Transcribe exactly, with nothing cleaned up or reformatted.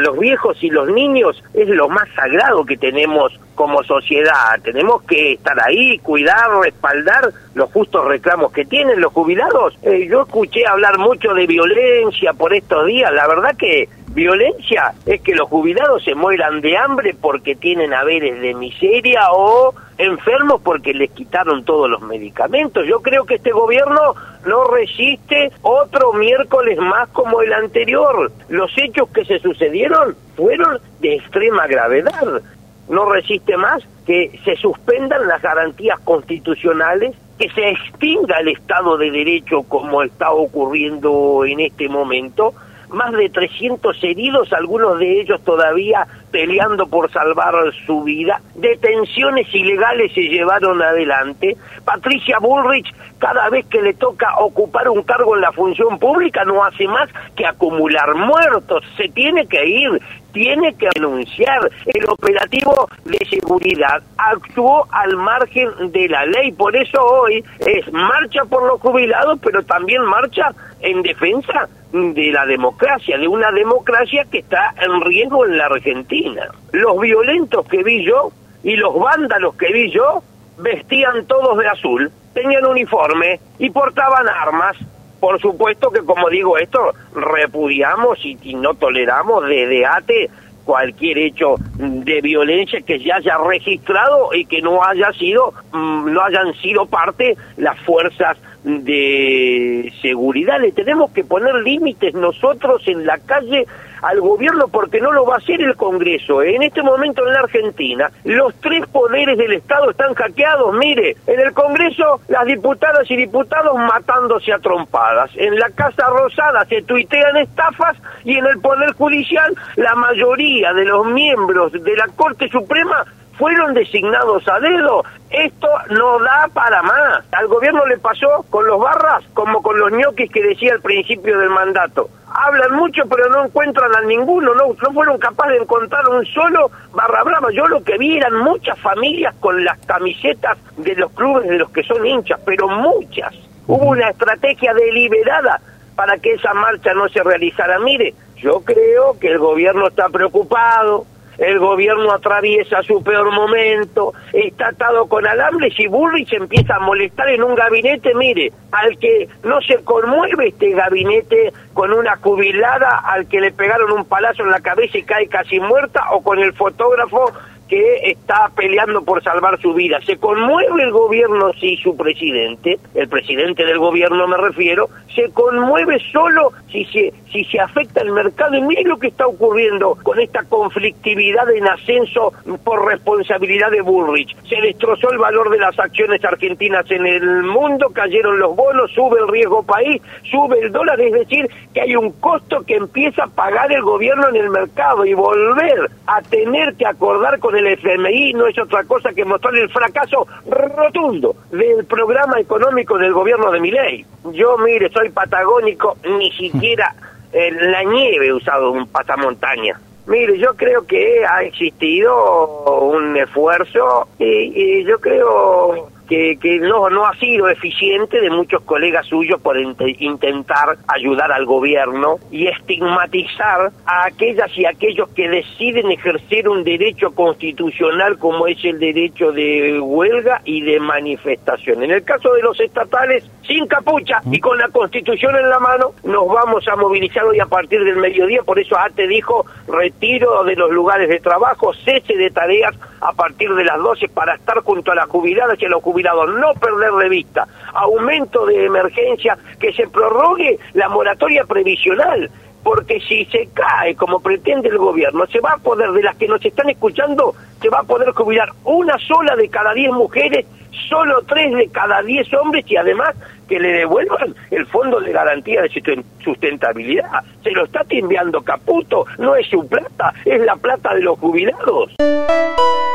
los viejos y los niños es lo más sagrado que tenemos como sociedad. Tenemos que estar ahí, cuidar, respaldar los justos reclamos que tienen los jubilados. Eh, yo escuché hablar mucho de violencia por estos días. La verdad que violencia es que los jubilados se mueran de hambre porque tienen haberes de miseria o enfermos porque les quitaron todos los medicamentos. Yo creo que este gobierno no resiste otro miércoles más como el anterior. Los hechos que se sucedieron fueron de extrema gravedad. No resiste más que se suspendan las garantías constitucionales, que se extinga el Estado de Derecho como está ocurriendo en este momento. Más de trescientos heridos, algunos de ellos todavía peleando por salvar su vida. Detenciones ilegales se llevaron adelante. Patricia Bullrich, cada vez que le toca ocupar un cargo en la función pública, no hace más que acumular muertos. Se tiene que ir, tiene que renunciar. El operativo de seguridad actuó al margen de la ley. Por eso hoy es marcha por los jubilados, pero también marcha en defensa de la democracia, de una democracia que está en riesgo en la Argentina. Los violentos que vi yo y los vándalos que vi yo vestían todos de azul, tenían uniforme y portaban armas. Por supuesto que, como digo esto, repudiamos y, y no toleramos desde ATE cualquier hecho de violencia que se haya registrado y que no haya sido, no hayan sido parte las fuerzas de seguridad. Le tenemos que poner límites nosotros en la calle al gobierno porque no lo va a hacer el Congreso. En este momento en la Argentina, los tres poderes del Estado están hackeados. Mire, en el Congreso, las diputadas y diputados matándose a trompadas. En la Casa Rosada se tuitean estafas y en el Poder Judicial, la mayoría de los miembros de la Corte Suprema fueron designados a dedo. Esto no da para más. Al gobierno le pasó con los barras como con los ñoquis que decía al principio del mandato. Hablan mucho pero no encuentran a ninguno, no, no fueron capaces de encontrar un solo barra brava. Yo lo que vi eran muchas familias con las camisetas de los clubes de los que son hinchas, pero muchas. Hubo una estrategia deliberada para que esa marcha no se realizara. Mire, yo creo que el gobierno está preocupado. El gobierno atraviesa su peor momento, está atado con alambres y Bullrich empieza a molestar en un gabinete. Mire, al que no se conmueve este gabinete con una jubilada al que le pegaron un palazo en la cabeza y cae casi muerta, o con el fotógrafo que está peleando por salvar su vida. Se conmueve el gobierno si su presidente, el presidente del gobierno me refiero, se conmueve solo si se, si se afecta el mercado. Y mire lo que está ocurriendo con esta conflictividad en ascenso por responsabilidad de Bullrich. Se destrozó el valor de las acciones argentinas en el mundo, cayeron los bonos, sube el riesgo país, sube el dólar, es decir, que hay un costo que empieza a pagar el gobierno en el mercado, y volver a tener que acordar con el F M I no es otra cosa que mostrar el fracaso rotundo del programa económico del gobierno de Milei. Yo, mire, soy patagónico, ni siquiera en la nieve he usado un pasamontaña. Mire, yo creo que ha existido un esfuerzo y, y yo creo que, que no, no ha sido eficiente de muchos colegas suyos por int intentar ayudar al gobierno y estigmatizar a aquellas y aquellos que deciden ejercer un derecho constitucional como es el derecho de huelga y de manifestación. En el caso de los estatales, sin capucha y con la Constitución en la mano, nos vamos a movilizar hoy a partir del mediodía. Por eso ATE dijo retiro de los lugares de trabajo, cese de tareas a partir de las doce para estar junto a las jubiladas y a los jubilados, no perder de vista. Aumento de emergencia, que se prorrogue la moratoria previsional, porque si se cae como pretende el gobierno, se va a poder, de las que nos están escuchando, se va a poder jubilar una sola de cada diez mujeres, solo tres de cada diez hombres, y además que le devuelvan el fondo de garantía de sustentabilidad. Se lo está timbeando Caputo, no es su plata, es la plata de los jubilados.